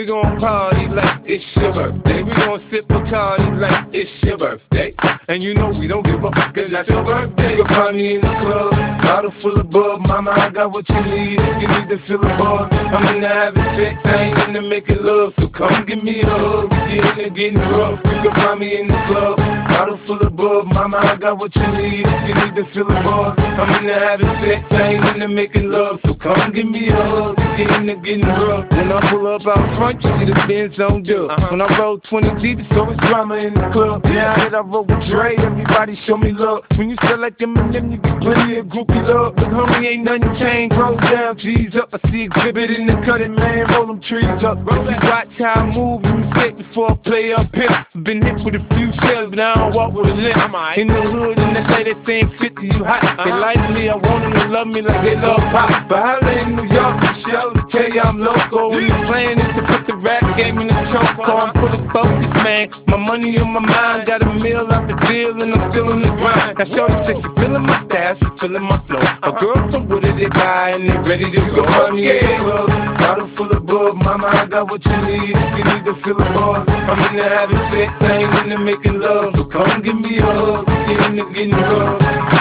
we gon' party like it's your birthday. We gon' sip Bacardi like it's your birthday. And you know we don't give a fuck, cause that's your birthday. You'll find me in the club, bottle full of bub. Mama, I got what you need if you need to fill a bar. I'm into having sex, I ain't into making love. So come give me a hug if you're into getting rough. You can find me in the club, bottle full of bub. Mama, I got what you need if you need to fill a bar. I'm into having sex, I ain't into making love. So come give me a hug if you're into getting rough. When I pull up out front, you see the Benz on dub. When I roll 20 deep, it's always drama in the club. Now that I roll with Dre, everybody show me love. When you sell like Eminem, you get plenty of groupie love. But homie, ain't nothing changed. Roll down, G's up. I see exhibit in the cutting, man. Roll them trees up. If you watch how I move, you mistake before I play up here. Been hit with a few shells, but I don't walk with a limp. In the hood, in the lady saying 50, you hot. They like me, I want them to love me like they love pop. But holla in New York, the show to tell you I'm local. When the plan is to put the rap game in the choke. I'm fully focused, man. My money on my mind, got a meal out the deal, and I'm still in the grind. Now shorty said she feeling my style, she feeling my flow. A girl from Wooded, they buy, and they ready to go. I'm in the club, bottle full of bub. Mama, I got what you need if you need to fill a bar. I'm into having sex, I ain't into making love. So come give me a hug if you're into getting rough.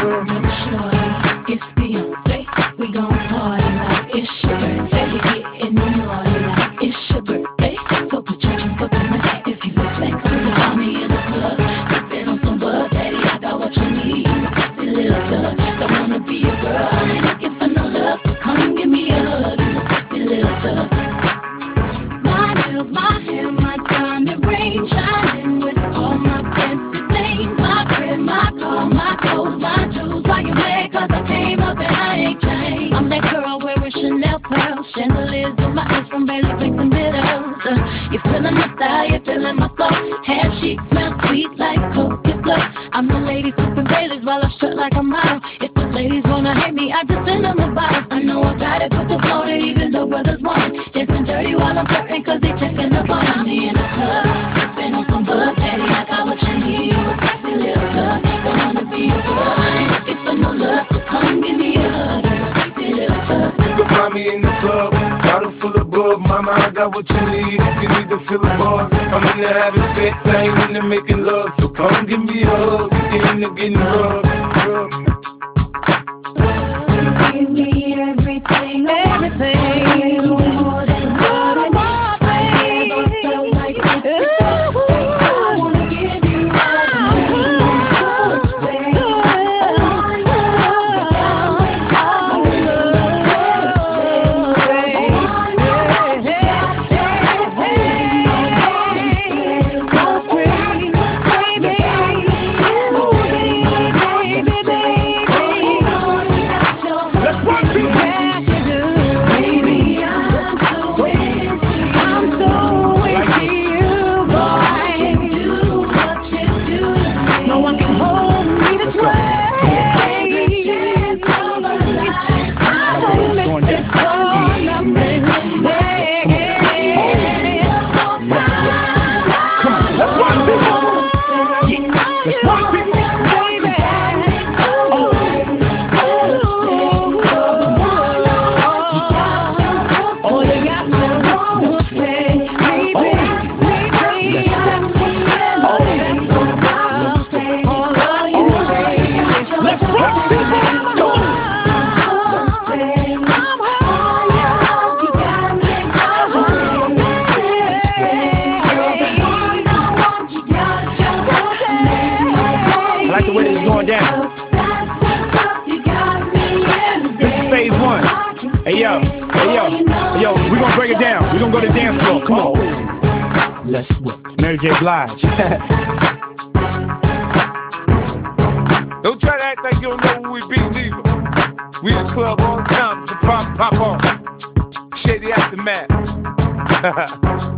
Shorty, it's Beyonce. We gon' party like it's your birthday. We getting naughty like it's your birthday. So put your drink up in the hat if you look sexy. You find me in the club, sipping on some bud. Daddy, I got what you need. You a sexy little thug. Don't wanna be a girl, I ain't looking for no love. So come give me a hug. You a sexy little thug. My nails, my hair, my diamond ring, shining with all my fancy things. My crib, my car, my clothes, my jewels. Why you mad? 'Cause I came up and I ain't changed. I'm that girl wearing Chanel pearls, chandeliers in my eyes from Bailey Banks and Bitters. You feeling my style, you feeling my flow. Hair chic, smell sweet like coconut glow. I'm the lady sipping Baileys while I strut like a model. If the ladies wanna hate me, I just send them a bottle. I know I got it, but the float it, even though brothers want it. Dancing dirty while I'm flirting, 'cause they checking up on me in the club. Sipping on some bud, daddy, I got what you need. You a sexy little thug, don't wanna be a girl, I ain't looking for no love. So come give me a hug, you a sexy little thug. You can find me in the club, bottle full of bub. Mama, I got what you need if you need to fill a bar. I'm into having sex, I ain't into making love. So come give me a hug if you're into getting rough. Give me everything, everything. More than what I want, baby. I felt like this. I wanna give you Yo, we gonna break it down. We gonna go to the dance floor. Come on. Let's work. Mary J. Blige. Don't try to act like you don't know who we be, neither. We in the club all the time, so pop on. Shady Aftermath.